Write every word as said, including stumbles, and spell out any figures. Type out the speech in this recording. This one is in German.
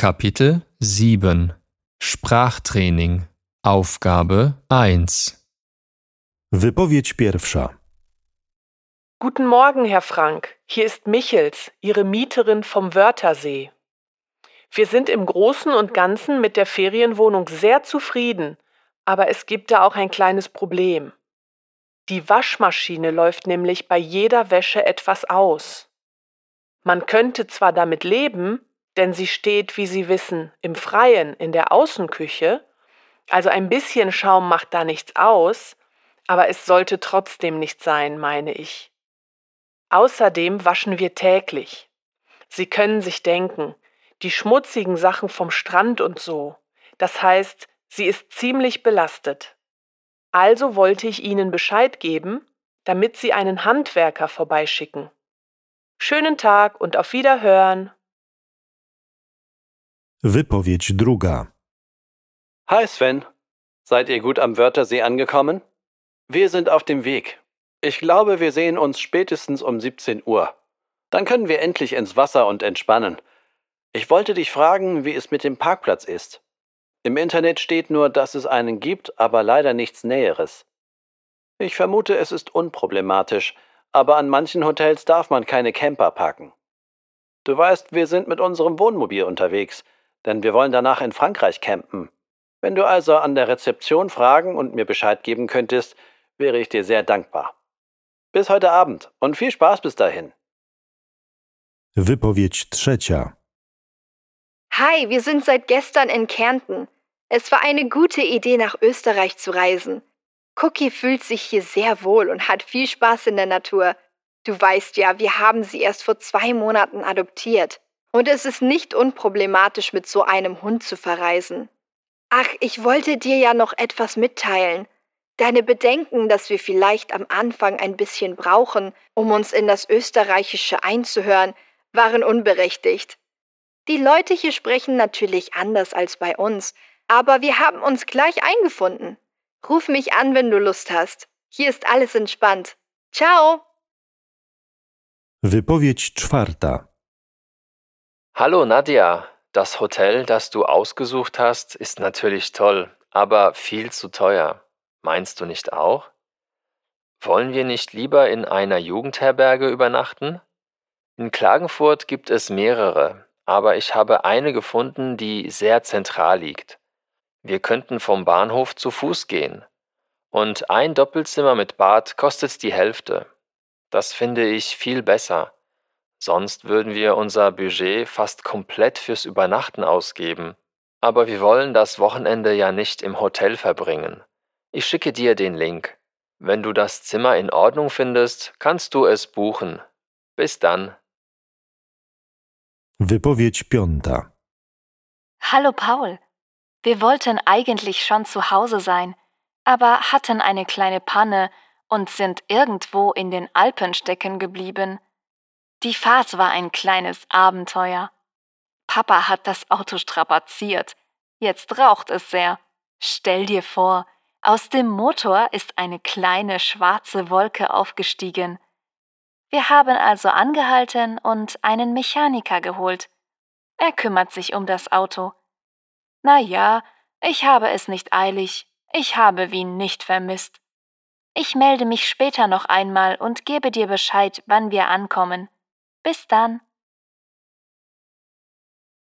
Kapitel sieben Sprachtraining Aufgabe eins Wypowiedź pierwsza. Guten Morgen, Herr Frank. Hier ist Michels, Ihre Mieterin vom Wörthersee. Wir sind im Großen und Ganzen mit der Ferienwohnung sehr zufrieden, aber es gibt da auch ein kleines Problem. Die Waschmaschine läuft nämlich bei jeder Wäsche etwas aus. Man könnte zwar damit leben, denn sie steht, wie Sie wissen, im Freien in der Außenküche, also ein bisschen Schaum macht da nichts aus, aber es sollte trotzdem nicht sein, meine ich. Außerdem waschen wir täglich. Sie können sich denken, die schmutzigen Sachen vom Strand und so. Das heißt, sie ist ziemlich belastet. Also wollte ich Ihnen Bescheid geben, damit Sie einen Handwerker vorbeischicken. Schönen Tag und auf Wiederhören. Wypowiedź druga. Hi Sven, seid ihr gut am Wörthersee angekommen? Wir sind auf dem Weg. Ich glaube, wir sehen uns spätestens um siebzehn Uhr. Dann können wir endlich ins Wasser und entspannen. Ich wollte dich fragen, wie es mit dem Parkplatz ist. Im Internet steht nur, dass es einen gibt, aber leider nichts Näheres. Ich vermute, es ist unproblematisch, aber an manchen Hotels darf man keine Camper parken. Du weißt, wir sind mit unserem Wohnmobil unterwegs, denn wir wollen danach in Frankreich campen. Wenn du also an der Rezeption fragen und mir Bescheid geben könntest, wäre ich dir sehr dankbar. Bis heute Abend und viel Spaß bis dahin. Wypowiedź trzecia. Hi, wir sind seit gestern in Kärnten. Es war eine gute Idee, nach Österreich zu reisen. Cookie fühlt sich hier sehr wohl und hat viel Spaß in der Natur. Du weißt ja, wir haben sie erst vor zwei Monaten adoptiert. Und es ist nicht unproblematisch, mit so einem Hund zu verreisen. Ach, ich wollte dir ja noch etwas mitteilen. Deine Bedenken, dass wir vielleicht am Anfang ein bisschen brauchen, um uns in das Österreichische einzuhören, waren unberechtigt. Die Leute hier sprechen natürlich anders als bei uns, aber wir haben uns gleich eingefunden. Ruf mich an, wenn du Lust hast. Hier ist alles entspannt. Ciao! Wypowiedź czwarta. Hallo Nadja, das Hotel, das du ausgesucht hast, ist natürlich toll, aber viel zu teuer. Meinst du nicht auch? Wollen wir nicht lieber in einer Jugendherberge übernachten? In Klagenfurt gibt es mehrere, aber ich habe eine gefunden, die sehr zentral liegt. Wir könnten vom Bahnhof zu Fuß gehen. Und ein Doppelzimmer mit Bad kostet die Hälfte. Das finde ich viel besser. Sonst würden wir unser Budget fast komplett fürs Übernachten ausgeben. Aber wir wollen das Wochenende ja nicht im Hotel verbringen. Ich schicke dir den Link. Wenn du das Zimmer in Ordnung findest, kannst du es buchen. Bis dann. Wypowiedź piąta. Hallo Paul. Wir wollten eigentlich schon zu Hause sein, aber hatten eine kleine Panne und sind irgendwo in den Alpen stecken geblieben. Die Fahrt war ein kleines Abenteuer. Papa hat das Auto strapaziert. Jetzt raucht es sehr. Stell dir vor, aus dem Motor ist eine kleine schwarze Wolke aufgestiegen. Wir haben also angehalten und einen Mechaniker geholt. Er kümmert sich um das Auto. Na ja, ich habe es nicht eilig. Ich habe Wien nicht vermisst. Ich melde mich später noch einmal und gebe dir Bescheid, wann wir ankommen. Bis dann.